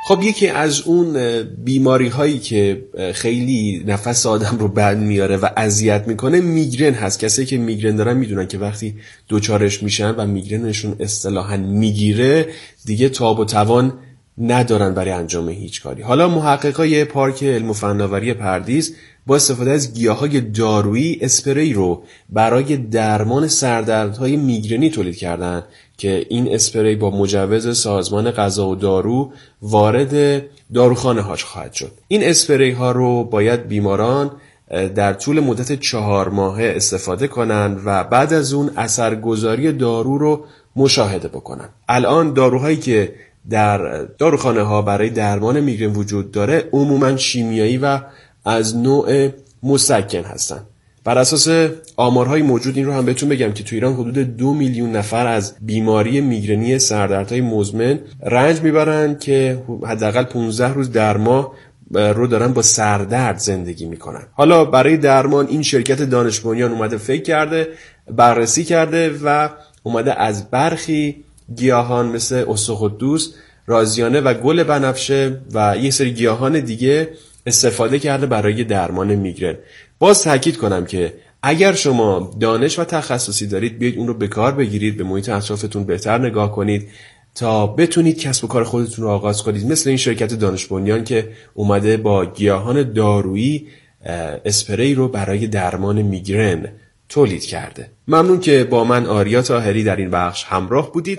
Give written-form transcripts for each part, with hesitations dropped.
خب یکی از اون بیماری هایی که خیلی نفس آدم رو بند میاره و اذیت میکنه میگرن هست. کسایی که میگرن دارن میدونن که وقتی دوچارش میشن و میگرنشون اصطلاحاً میگیره دیگه تاب و توان ندارن برای انجام هیچ کاری. حالا محققای پارک علم و فناوری پردیس با استفاده از گیاهای دارویی اسپری رو برای درمان سردردهای میگرنی تولید کردن که این اسپری با مجوز سازمان غذا و دارو وارد داروخانه هاش خواهد شد. این اسپری ها رو باید بیماران در طول مدت 4 ماهه استفاده کنن و بعد از اون اثرگذاری دارو رو مشاهده بکنن. الان داروهایی که در داروخانه ها برای درمان میگرن وجود داره عموماً شیمیایی و از نوع مسکن هستن. بر اساس آمارهای موجود این رو هم بهتون بگم که تو ایران حدود 2 میلیون نفر از بیماری میگرنی سردردهای مزمن رنج میبرن که حداقل 15 روز در ماه رو دارن با سردرد زندگی میکنن. حالا برای درمان این شرکت دانش بنیان اومده فکر کرده، بررسی کرده و اومده از برخی گیاهان مثل استخوان‌دوست، رازیانه و گل بنفشه و یه سری گیاهان دیگه استفاده کرده برای درمان میگرن. باز تاکید کنم که اگر شما دانش و تخصصی دارید بیایید اون رو به کار بگیرید، به محیط اطرافتون بهتر نگاه کنید تا بتونید کسب و کار خودتون رو آغاز کنید، مثل این شرکت دانش بنیان که اومده با گیاهان دارویی اسپری رو برای درمان میگرن تولید کرده. ممنون که با من آریا طاهری در این بخش همراه بودید.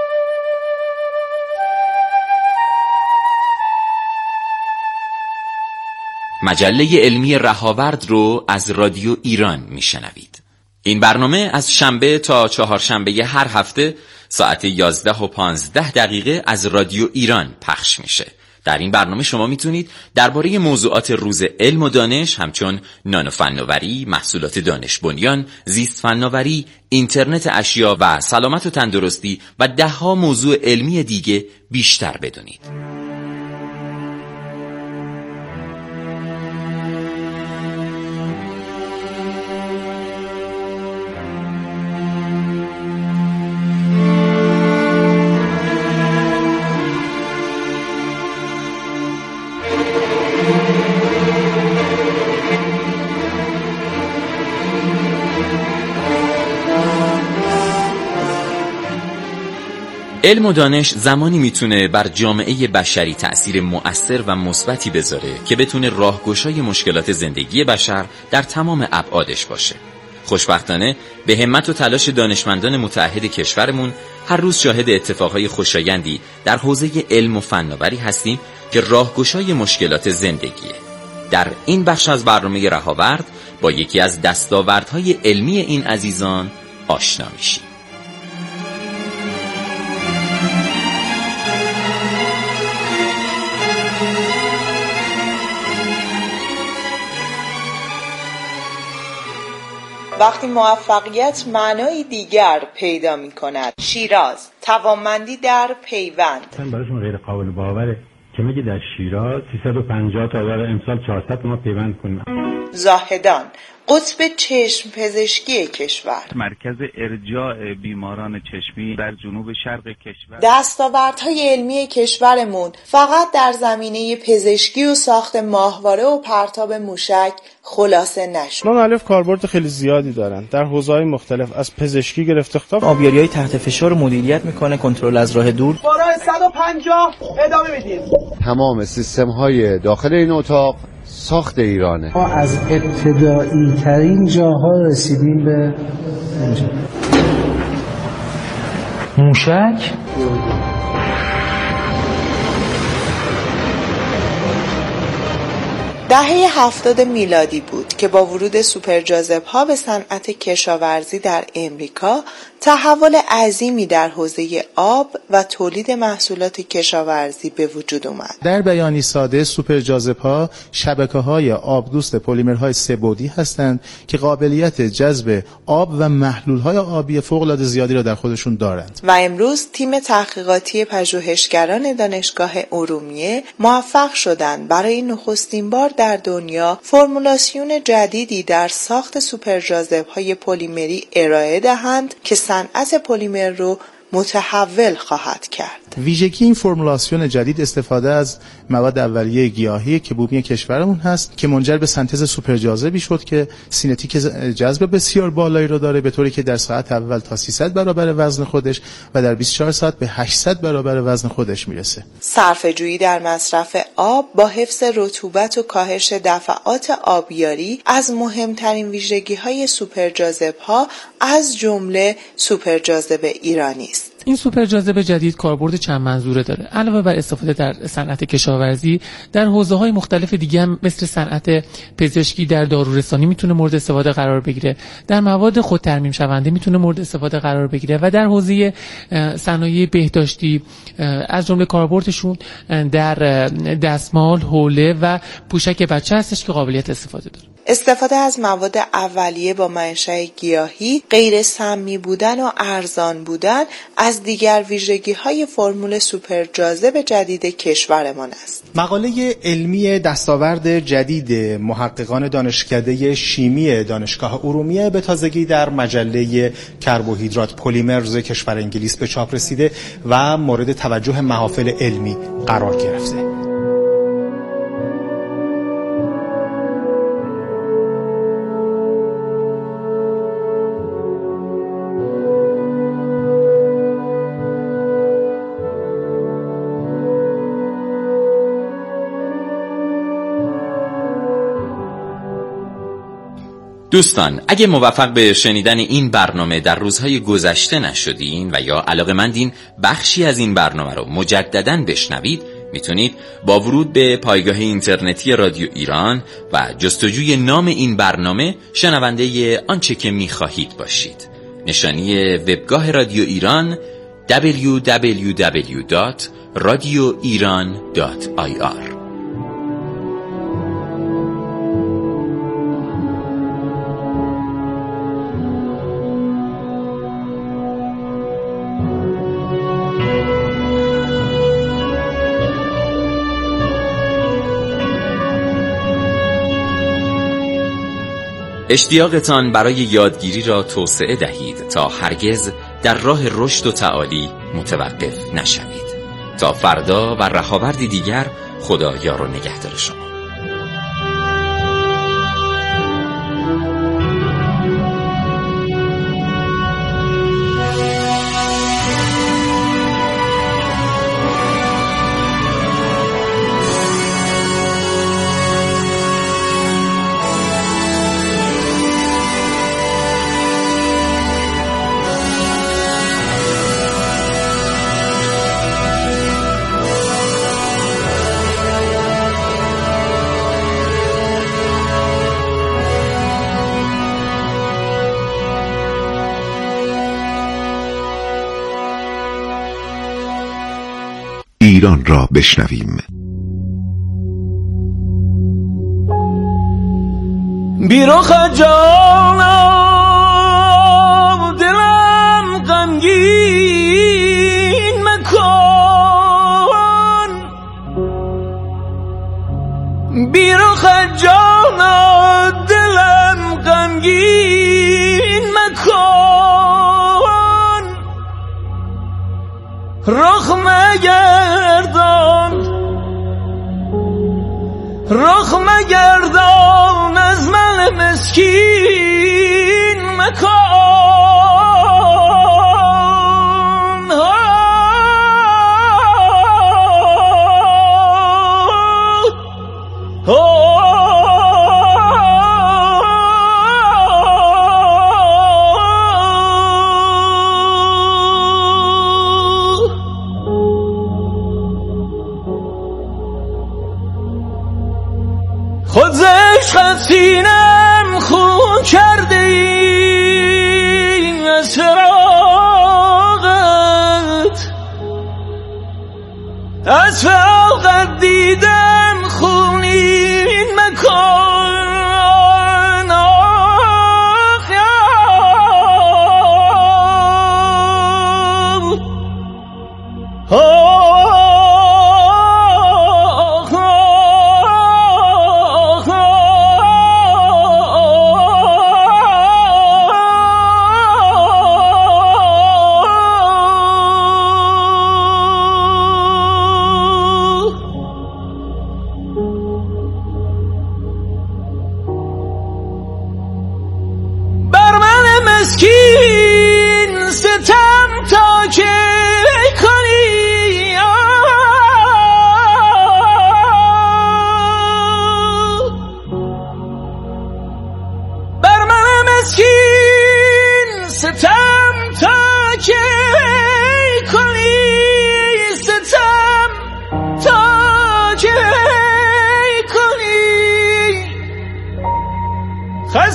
مجله علمی رهاورد رو از رادیو ایران میشنوید. این برنامه از شنبه تا چهارشنبه هر هفته ساعت 11:15 از رادیو ایران پخش میشه. در این برنامه شما میتونید درباره موضوعات روز علم و دانش همچون نانو فناوری، محصولات دانش بنیان، زیست فناوری، اینترنت اشیا و سلامت و تندرستی و 10 موضوع علمی دیگه بیشتر بدونید. علم و دانش زمانی میتونه بر جامعه بشری تأثیر مؤثر و مثبتی بذاره که بتونه راهگشای مشکلات زندگی بشر در تمام ابعادش باشه. خوشبختانه به همت و تلاش دانشمندان متعهد کشورمون هر روز شاهد اتفاقهای خوشایندی در حوزه علم و فناوری هستیم که راهگشای مشکلات زندگیه. در این بخش از برنامه رهاورد با یکی از دستاوردهای علمی این عزیزان آشنا میشیم. وقتی موفقیت معنای دیگر پیدا می کند. شیراز، توانمندی در پیوند. اصلا برایشون غیر قابل باوره که میگه در شیراز 350 تا داره امسال 400 ما پیوند کنیم. زاهدان، قطب چشم پزشکی کشور. مرکز ارجاع بیماران چشمی در جنوب شرق کشور. دستاوردهای علمی کشورمون فقط در زمینه پزشکی و ساخت ماهواره و پرتاب موشک خلاصه نشد. مختلف کاربرد خیلی زیادی دارن در حوزه‌های مختلف، از پزشکی گرفته تا آبیاری‌های تحت فشار رو مدیریت میکنه، کنترل از راه دور. برای 150 ادامه میدیم. تمام سیستم‌های داخل این اتاق ساخت ایرانه. ما از ابتدایی ترین جاها رسیدیم به اینجا. موشک دهه 70 میلادی بود که با ورود سوپرجاذب‌ها به صنعت کشاورزی در امریکا تحول عظیمی در حوزه آب و تولید محصولات کشاورزی به وجود اومد. در بیانی ساده سوپرجاذب‌ها شبکه‌های آبدوست پلیمرهای سه‌بعدی هستند که قابلیت جذب آب و محلول‌های آبی فوق‌العاده زیادی را در خودشون دارند. و امروز تیم تحقیقاتی پژوهشگران دانشگاه ارومیه موفق شدند برای نخستین بار در دنیا فرمولاسیون جدیدی در ساخت سوپرجاذب‌های پلیمری ارائه دهند که صنعت پلیمر رو متحول خواهد کرد. ویژگی این فرمولاسیون جدید استفاده از مواد اولیه گیاهی که بومی کشورمون هست که منجر به سنتز سوپر جاذبی شد که سینتیک جذب بسیار بالایی رو داره، به طوری که در ساعت اول تا 300 برابر وزن خودش و در 24 ساعت به 800 برابر وزن خودش میرسه. صرفه‌جویی در مصرف آب با حفظ رطوبت و کاهش دفعات آبیاری از مهمترین ویژگی‌های سوپرجاذب‌ها از جمله سوپرجاذب ایرانی است. این سوپرجاذب جدید کاربرد چند منظوره داره. علاوه بر استفاده در صنعت کشاورزی، در حوزه‌های مختلف دیگه هم مثل صنعت پزشکی، در دارورسانی میتونه مورد استفاده قرار بگیره، در مواد خودترمیم شونده میتونه مورد استفاده قرار بگیره و در حوزه صنایع بهداشتی از جمله کاربردشون در دستمال، حوله و پوشک بچه هستش که قابلیت استفاده داره. استفاده از مواد اولیه با منشأ گیاهی، غیر سمی بودن و ارزان بودن از دیگر ویژگی‌های فرمول سوپرجاذب جدید کشورمان است. مقاله علمی دستاورد جدید محققان دانشکده شیمی دانشگاه ارومیه به تازگی در مجله کربوهیدرات پلیمرز کشور انگلیس به چاپ رسیده و مورد توجه محافل علمی قرار گرفته. دوستان، اگه موفق به شنیدن این برنامه در روزهای گذشته نشدین و یا علاقه‌مندین بخشی از این برنامه رو مجدداً بشنوید، میتونید با ورود به پایگاه اینترنتی رادیو ایران و جستجوی نام این برنامه شنونده آنچه که میخواهید باشید. نشانی وبگاه رادیو ایران www.radioiran.ir. اشتیاقتان برای یادگیری را توسعه دهید تا هرگز در راه رشد و تعالی متوقف نشوید. تا فردا و رهاوردی دیگر، خدا یار و نگهدار شما. ایران را بشنویم. بیرخ جانم دلم غمگین مکن، بیرخ جانم دلم غمگین مکن، رخ مگردان از من مسکین مکن. خود عشق سینم خون کرده ای از فراغت دیدم خونین مکن. آخ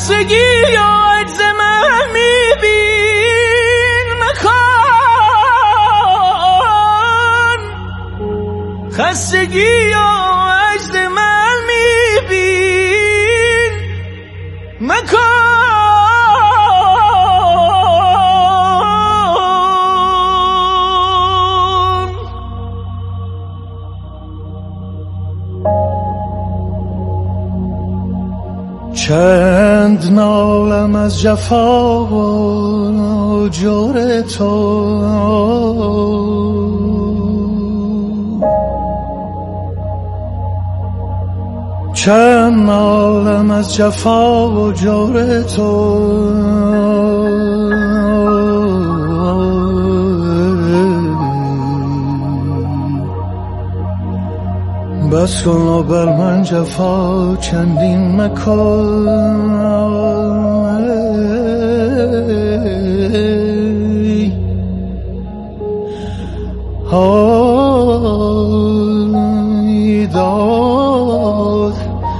خستگی یا عجز من میبین مکان، خستگی یا عجز من میبین مکان. چند نالم از جفا و جور تو، چند نالم از جفا و جور تو، بس کن و بر من جفا چندین مکن. های داد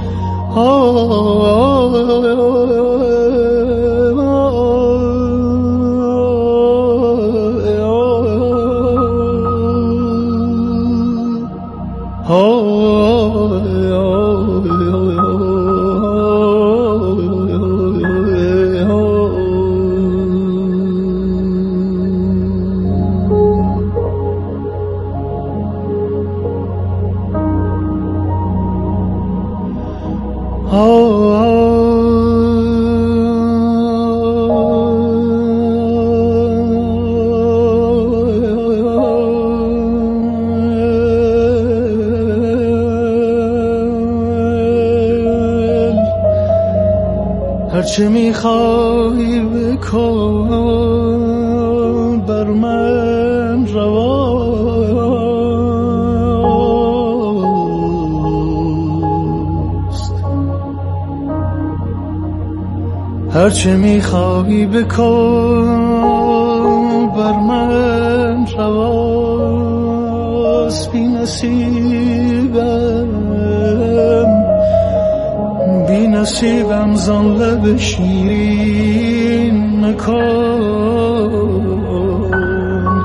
هرچه میخوای بکن بر من رواست، هرچه میخوای بکن بر من رواست. بی نصیبم بی نصیبم زان لب شیرین مکن.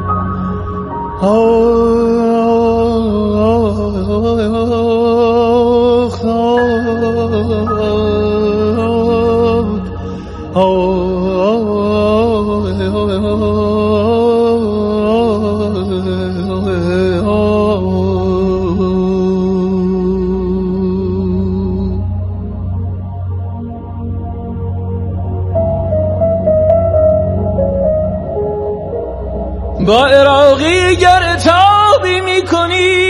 با عراقی گر تابی میکنی،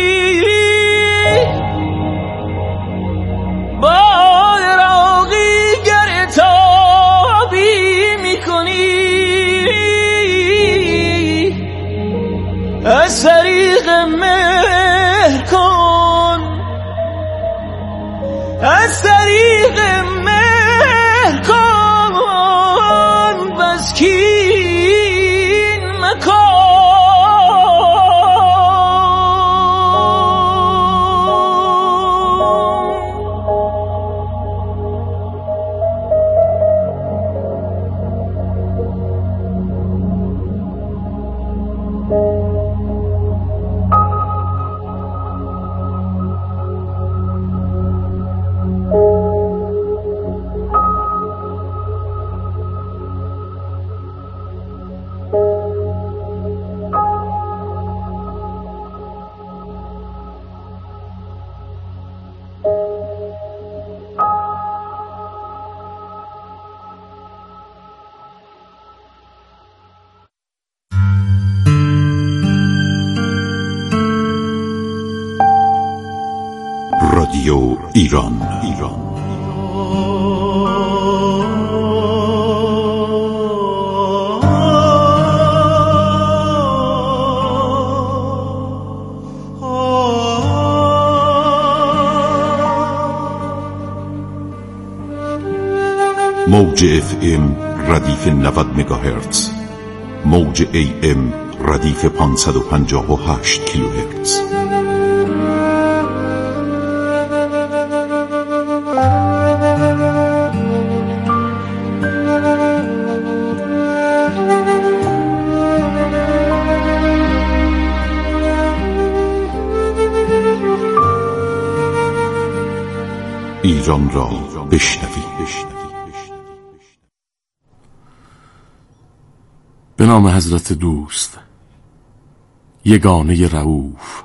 با عراقی گر تابی میکنی، از طریق مهر کن، از طریق مهر کن، بس کی رادیو ایران. موج FM ردیف 90 مگاهرتز، موج AM ردیف 558 کیلوهرتز. ایران را بشنوید. به نام حضرت دوست، یگانه رؤوف،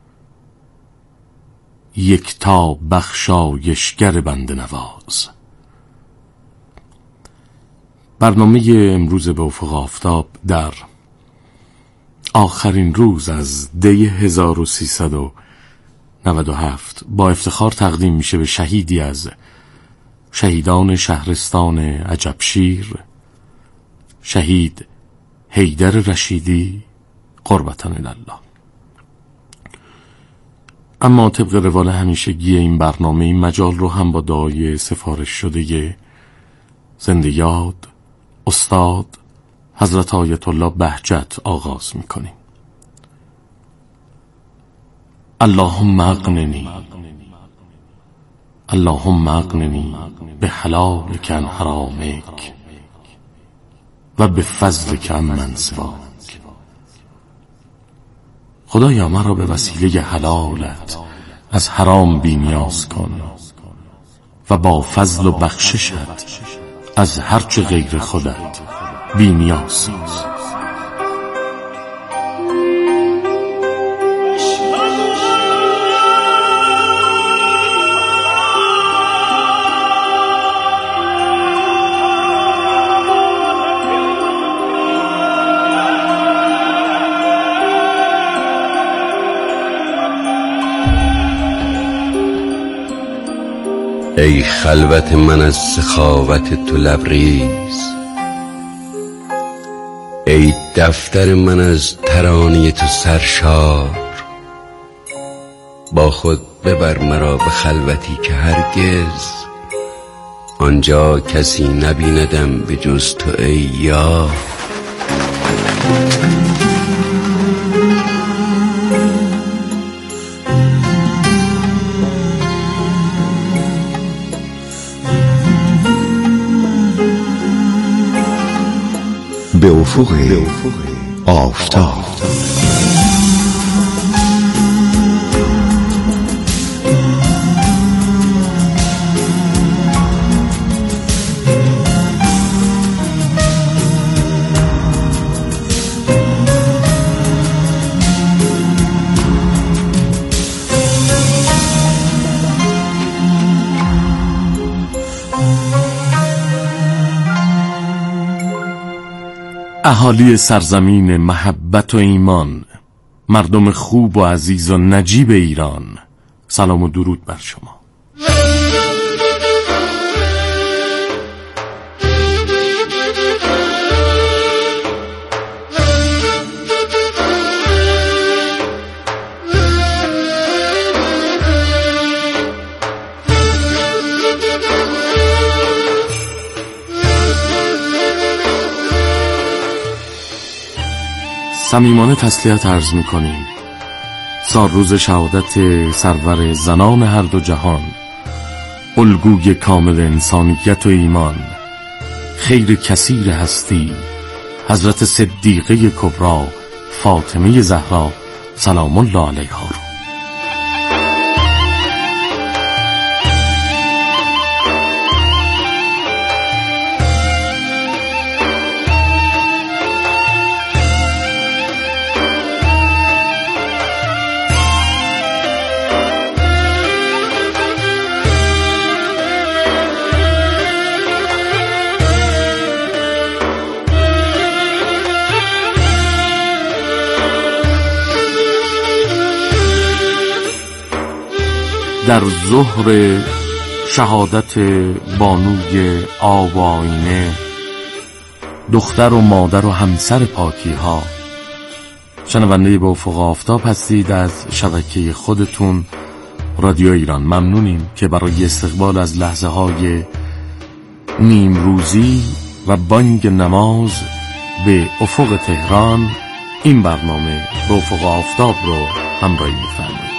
یکتا بخشایشگر بنده نواز. برنامه امروز به افق آفتاب در آخرین روز از دی 1397 با افتخار تقدیم میشه به شهیدی از شهیدان شهرستان عجبشیر، شهید حیدر رشیدی قربتن الله. اما طبق روال همیشگی این برنامه، این مجال رو هم با دعای سفارش شده زنده یاد استاد حضرت آیت الله بهجت آغاز میکنیم. اللهم اغننی، اللهم اغننی به حلالک عن حرامک و به فضلک عن من سواک. خدایا مرا به وسیله حلالت از حرام بی‌نیاز کن و با فضل و بخششت از هرچه غیر خودت بی‌نیاز ساز. ای خلوت من از سخاوت تو لبریز، ای دفتر من از ترانه تو سرشار. با خود ببر مرا به خلوتی که هرگز آنجا کسی نبیندم به جز تو ای یار. به افق آفتاب. اهالی سرزمین محبت و ایمان، مردم خوب و عزیز و نجیب ایران، سلام و درود بر شما. صمیمانه تسلیت عرض می‌کنیم. سال روز شهادت سرور زنان هر دو جهان، الگوی کامل انسانیت و ایمان، خیر کثیر هستی، حضرت صدیقه کبری فاطمه زهرا سلام الله علیها رو. در ظهر شهادت بانوی آب و آینه، دختر و مادر و همسر پاکی ها، شنونده به افق آفتاب هستید از شبکه خودتون رادیو ایران. ممنونیم که برای استقبال از لحظه های نیمروزی و بانگ نماز به افق تهران این برنامه به افق آفتاب رو همراهی می‌فرمایید.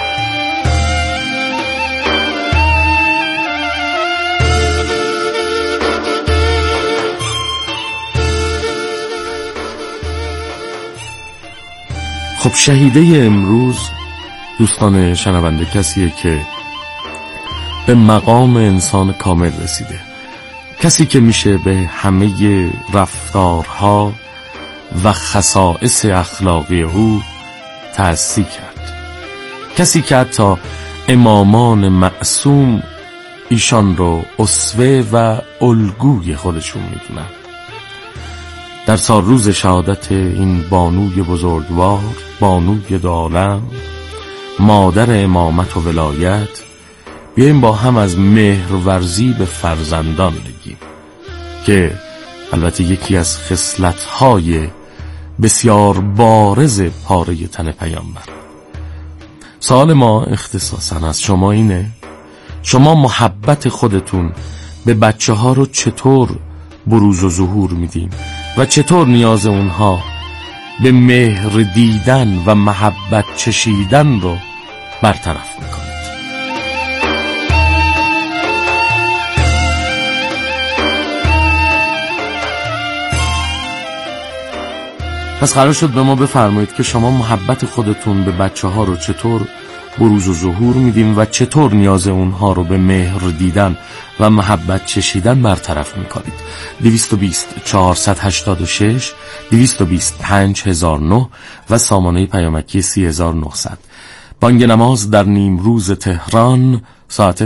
خب شهیده امروز دوستان شنونده کسیه که به مقام انسان کامل رسیده، کسی که میشه به همه رفتارها و خصائص اخلاقی او تأسی کرد، کسی که حتی امامان معصوم ایشان رو اسوه و الگوی خودشون میدونن. در سال روز شهادت این بانوی بزرگوار، بانوی دو عالم، مادر امامت و ولایت، بیاییم با هم از مهرورزی به فرزندان بگیم که البته یکی از خصلت‌های بسیار بارز پاره تن پیامبر. سوال ما اختصاصاً از شما اینه: شما محبت خودتون به بچه ها رو چطور بروز و ظهور میدین و چطور نیاز اونها به مهر دیدن و محبت چشیدن رو برطرف میکنید؟ پس قرار شد به ما بفرمایید که شما محبت خودتون به بچه ها رو چطور بروز و ظهور میدین و چطور نیاز اونها رو به مهر دیدن و محبت چشیدن برطرف میکنید. 220 486 220 5009 و سامانه پیامکی 3900. بانگ نماز در نیم روز تهران ساعت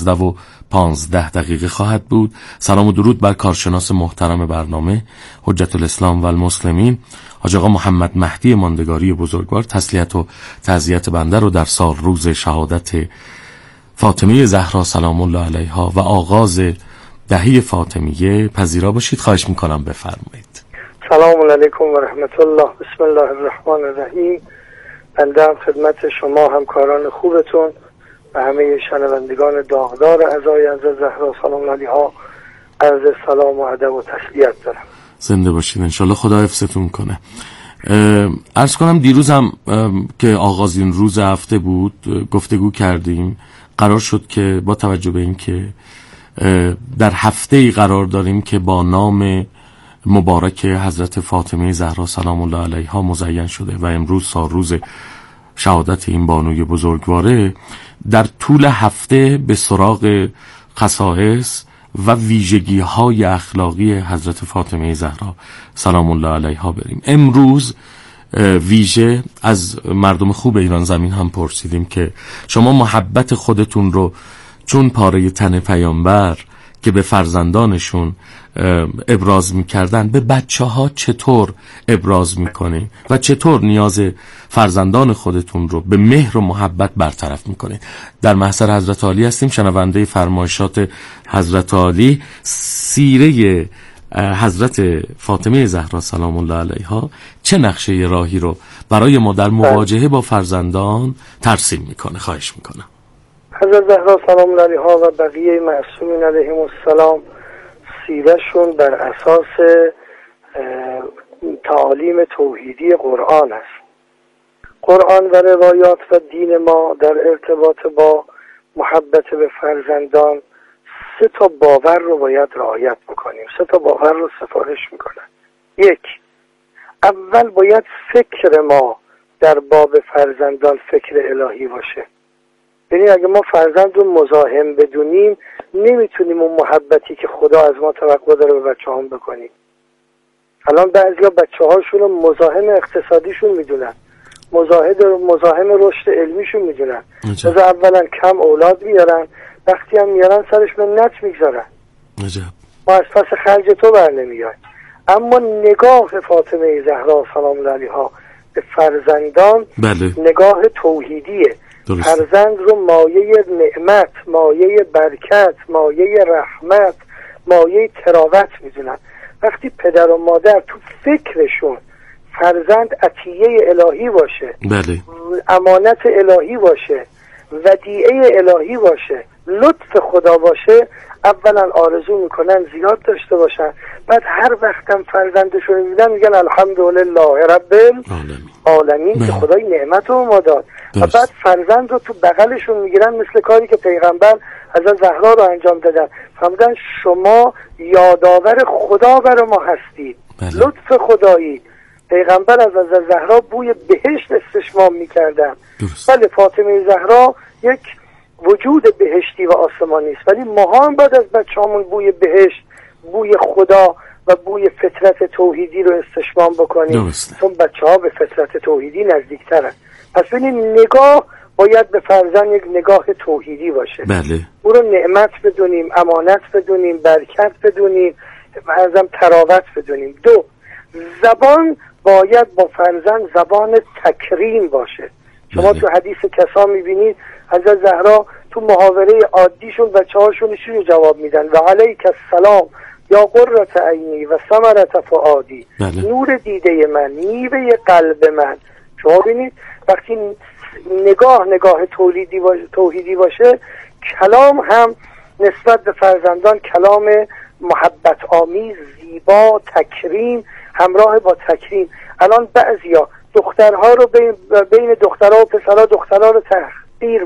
12:15 خواهد بود. سلام و درود بر کارشناس محترم برنامه حجت الاسلام و المسلمین حاج آقا محمد مهدی ماندگاری بزرگوار. تسلیت و تعزیت بنده رو در سال روز شهادت فاطمه زهرا سلام الله علیها و آغاز دهه فاطمیه پذیرا باشید. خواهش میکنم بفرمایید. سلام علیکم و رحمت الله. بسم الله الرحمن الرحیم. بنده هم خدمت شما همکاران خوبتون و همه شنوندگان داغدار عزای حضرت زهرا سلام الله علیها عرض سلام و ادب و تسلیت دارم. زنده باشید، انشالله خدا حفظتون کنه. عرض کنم دیروزم که آغازین روز هفته بود گفتگو کردیم. قرار شد که با توجه به این که در هفته‌ای قرار داریم که با نام مبارک حضرت فاطمه زهرا سلام الله علیها مزین شده و امروز سال روز شهادت این بانوی بزرگواره، در طول هفته به سراغ خصائص و ویژگی‌های اخلاقی حضرت فاطمه زهرا سلام الله علیها بریم. امروز ویژه از مردم خوب ایران زمین هم پرسیدیم که شما محبت خودتون رو چون پاره تن پیامبر که به فرزندانشون ابراز میکردن به بچه ها چطور ابراز میکنه و چطور نیاز فرزندان خودتون رو به مهر و محبت برطرف میکنه. در محضر حضرت علی هستیم، شنونده فرمایشات حضرت علی. سیره حضرت فاطمه زهرا سلام الله علیها چه نقشه راهی رو برای ما در مواجهه با فرزندان ترسیم میکنه؟ خواهش میکنم. حضرت زهرا سلام الله علیها و بقیه معصومین علیهم السلام سیرهشون بر اساس تعالیم توحیدی قرآن است. قرآن و روایات و دین ما در ارتباط با محبت به فرزندان 3 باور رو باید رعایت بکنیم. 3 باور رو سفارش میکنن. 1. اول باید فکر ما در باب فرزندان فکر الهی باشه. یعنی اگه ما فرزند رو مزاحم بدونیم نمیتونیم اون محبتی که خدا از ما توقع داره به بچه هم بکنیم. الان بعضیا بچه هاشون رو مزاحم اقتصادیشون میدونن، مزاحم رشد علمیشون میدونن. از اولا کم اولاد میارن، وقتی هم میارن سرش منت میگذارن. ما از پس خرج تو بر نمیایم. اما نگاه فاطمه زهرا سلام الله علیها به فرزندان نگاه توحیدیه. فرزند رو مایه نعمت، مایه برکت، مایه رحمت، مایه تراوت میدونن. وقتی پدر و مادر تو فکرشون فرزند عطیه الهی باشه، امانت الهی باشه، ودیعه الهی باشه، لطف خدا باشه، اولا آرزو میکنن زیاد داشته باشن، بعد هر وقتم فرزندشون میبینن میگن الحمدلله رب العالمین که خدای نعمت رو ما داد. و بعد فرزند رو تو بغلشون میگیرن، مثل کاری که پیغمبر حضرت زهرا رو انجام دادن. فرمودن شما یادآور خدا برای ما هستید، لطف خدایی. پیغمبر از حضرت زهرا بوی بهشت استشمام میکردن. ولی فاطمه زهرا یک وجود بهشتی و آسمانی است، ولی ما هم باید از بچه‌هامون بوی بهشت، بوی خدا و بوی فطرت توحیدی رو استشمام بکنیم، چون بچه‌ها به فطرت توحیدی نزدیک‌ترن. پس ببینید نگاه باید به فرزند یک نگاه توحیدی باشه. بله. او رو نعمت بدونیم، امانت بدونیم، برکت بدونیم، ازم تراوت بدونیم. 2. زبان باید با فرزند زبان تکریم باشه. شما تو حدیث کسا میبینید حضرت زهرا تو محاوره عادیشون بچه‌هاشون چی جواب میدن؟ و علیک السلام یا قرة عینی و ثمرة فؤادی، نور دیده من، میوه قلب من. شما ببینید وقتی نگاه توحیدی باشه، کلام هم نسبت به فرزندان کلام محبت آمیز، زیبا، تکریم، همراه با تکریم. الان بعضیا دخترها رو بین دخترها و پسرها دخترها رو تحقیر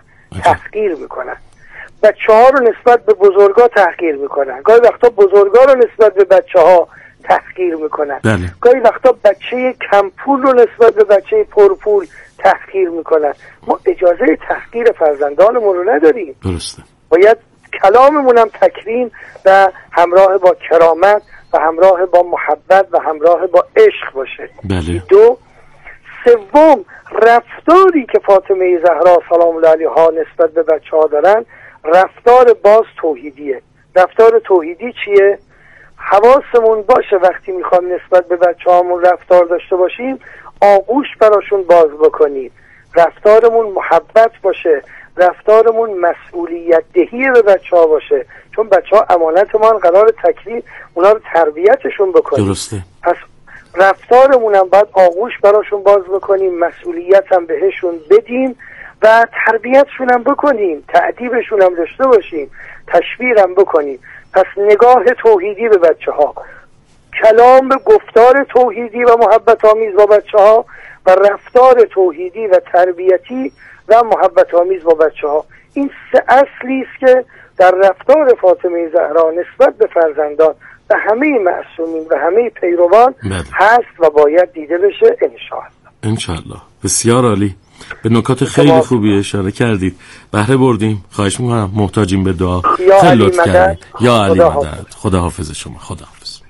میکنن، بچه‌ها رو نسبت به بزرگا تحقیر میکنن، گاهی وقتا بزرگا رو نسبت به بچه‌ها تحقیر میکنن، گاهی وقتا بچه کم پول رو نسبت به بچه پرپول تحقیر میکنن. ما اجازه تحقیر فرزندانمون رو نداریم. درسته. باید کلاممون هم تکریم و همراه با کرامت و همراه با محبت و همراه با عشق باشه. بله. 2. 3. رفتاری که فاطمه زهرا سلام الله علیها نسبت به بچه‌ها دارن رفتار باز توحیدیه. رفتار توحیدی چیه؟ حواسمون باشه وقتی میخوام نسبت به بچه‌هامون رفتار داشته باشیم آغوش براشون باز بکنیم، رفتارمون محبت باشه، رفتارمون مسئولیت دهی به بچه‌ها باشه، چون بچه‌ها امانت ما قرار تکریم اونا رو تربیتشون بکنیم. درسته. پس رفتارمون هم باید آغوش براشون باز بکنیم، مسئولیت هم بهشون بدیم و تربیتشون هم بکنیم، تأدیبشون هم داشته باشیم، تشویق هم بکنیم. پس نگاه توحیدی به بچه‌ها، کلام به گفتار توحیدی و محبت آمیز با بچه‌ها و رفتار توحیدی و تربیتی و محبت آمیز با بچه‌ها. این 3 اصلی است که در رفتار فاطمه زهرا نسبت به فرزندان و همه معصومین و همه پیروان هست و باید دیده بشه. انشاءالله. بسیار عالی. به نکات خیلی خوبی اشاره کردید، بهره بردیم. خواهش میکنم، محتاجیم به دعا. خیلی لطف کردید. یا علی مدد. خدا حافظ شما. خدا حافظ.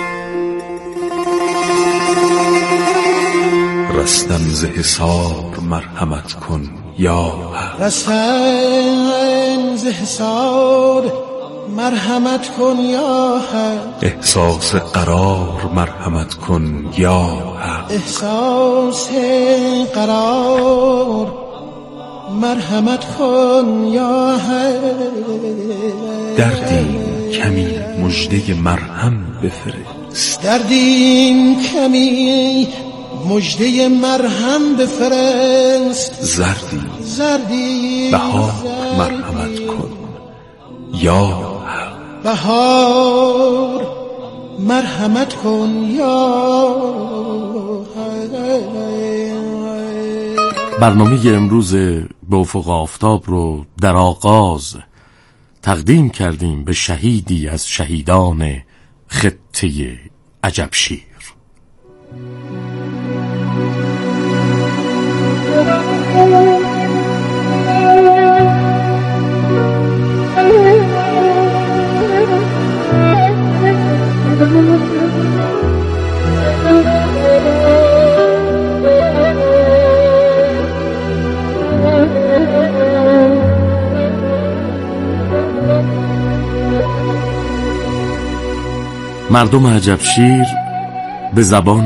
رستم ز حساب مرحمت کن یا حق، رستم ز حساب مرحمت کن یا حق، احساس قرار مرحمت کن یا حق، احساس قرار مرحمت کن یا حق، دردیم کمی مژده مرهم بفرست، دردیم کمی مژده مرهم بفرست، زردی بهار مرحمت کن یا حق، بهار مرحمت کن یا حق. برنامه امروز به افق آفتاب رو در آغاز تقدیم کردیم به شهیدی از شهیدان خطه عجبشیر. مردم عجبشیر به زبان